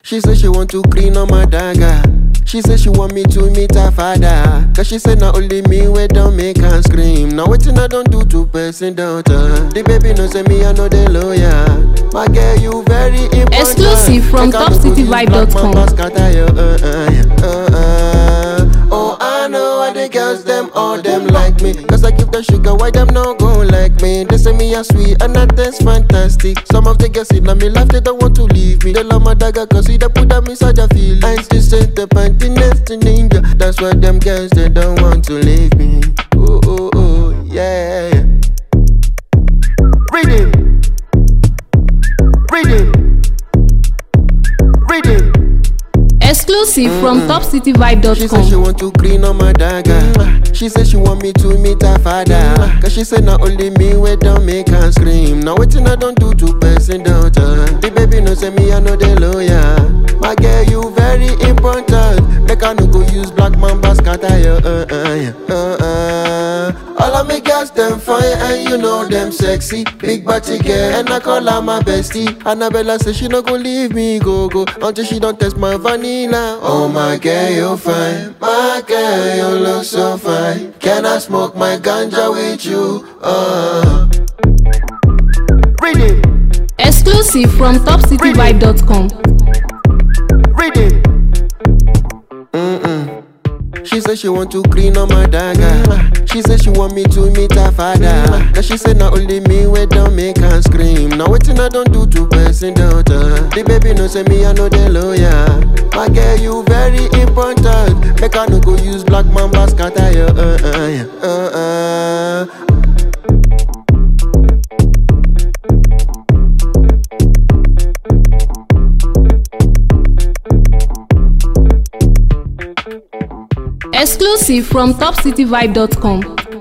She said she want to clean on my dagger. She said she want me to meet her father. Cause she said not only me we don't make her scream. Now wetin I don't do to person daughter. The baby knows me I know the lawyer. My girl you very important. Exclusive from topcityvibe.com. Oh I know why the girls them all them like me. Cause I give them sugar why them no go like me. They say me a sweet and that taste fantastic. Some of the girls in me life they don't want to leave me. They love my dagger cause they put them inside a feeling. I just said the panty next to ninja. That's why them girls they don't want to leave me. Oh oh oh yeah. Reading. Exclusive from She said topcityvibe.com. she want to clean on my dagger. She said she want me to meet her father. Cause she said not only me we don't make her scream. Now wetin I don't do to person daughter. The baby knows me I know the lawyer. My girl you very important. Make I no go use black mamba scatter you. All of me girls them fine and you know them sexy. Big body girl and I call her my bestie. Annabella say she no go leave me go until she don't test my vanilla. Oh my girl you fine, my girl you look so fine. Can I smoke my ganja with you? Reading. Exclusive from topcityvibe.com. Reading. She said she want to clean on my dagger. She said she want me to meet her father. Cause she said not only me we don't make her scream. Now wetin I don't do to person daughter. The baby knows me I know the lawyer. My girl you very important. Make I no go use black mamba scatter you. Exclusive from topcityvibe.com.